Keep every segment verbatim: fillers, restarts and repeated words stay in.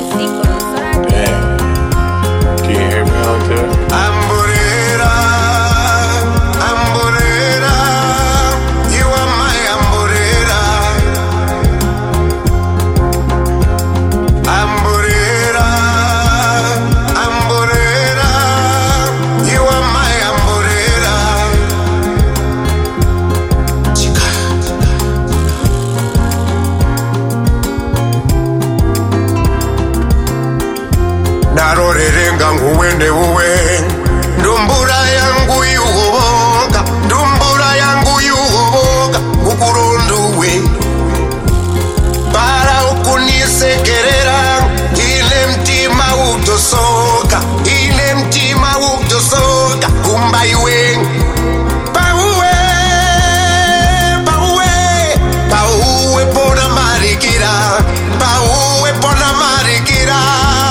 Can you hear me out there? Amburera, Amburera, you are my Amburera. Amburera, Amburera, you are my Amburera. Chica. Narorerenga nguwende uwe ndumbura yangu yuhoboka ndumbura yangu yuhoboka kukurunduwe para ukunisekerera ile mtima utosoka ile mtima utosoka kumba iwe pauwe pauwe pauwe pona marikira pauwe pona marikira.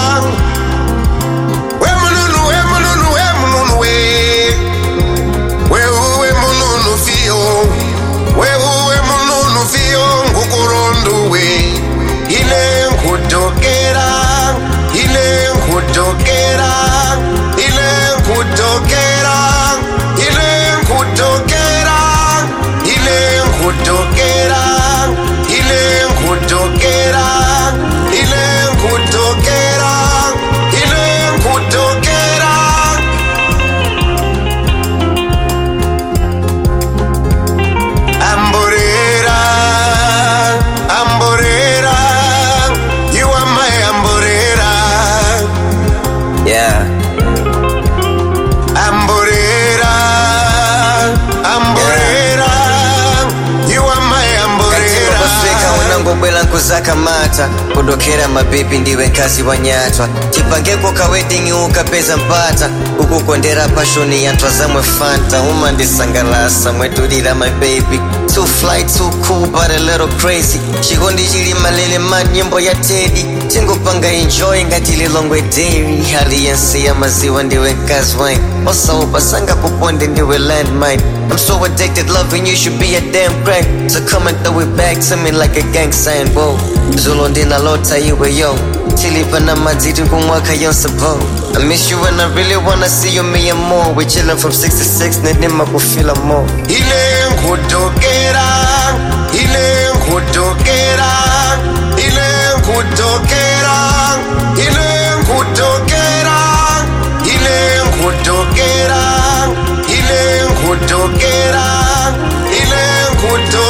Kuzaka mata kudokera mabibi ndiwe kazi wanyatwa chipangeko ka wedding ukapeza mpata ukukondera pashoni yantwazamwe fanta umandisangalasa mwetulira my baby too fly too cool but a little crazy chikondi chili malele man nyimbo ya Teddy tingopanga enjoy ngati lilongwe dairy hali yansi ya maziwa ndiwe kazi wine osaupa sanga kuponde ndiwe landmine I'm so addicted, loving you should be a damn crack. So come and throw it back to me like a gang sign, whoa. Zulu ndina lota iwe yo Tilipa na madidi kumwaka yonsa vo I miss you and I really wanna see you me and more. We chillin' from sixty-six, nedima kufila more. Ile nkutokera, ile nkutokera, ile nkutokera, ile nkutokera, ile nkutokera, ile nkutokera, ile nkutokera.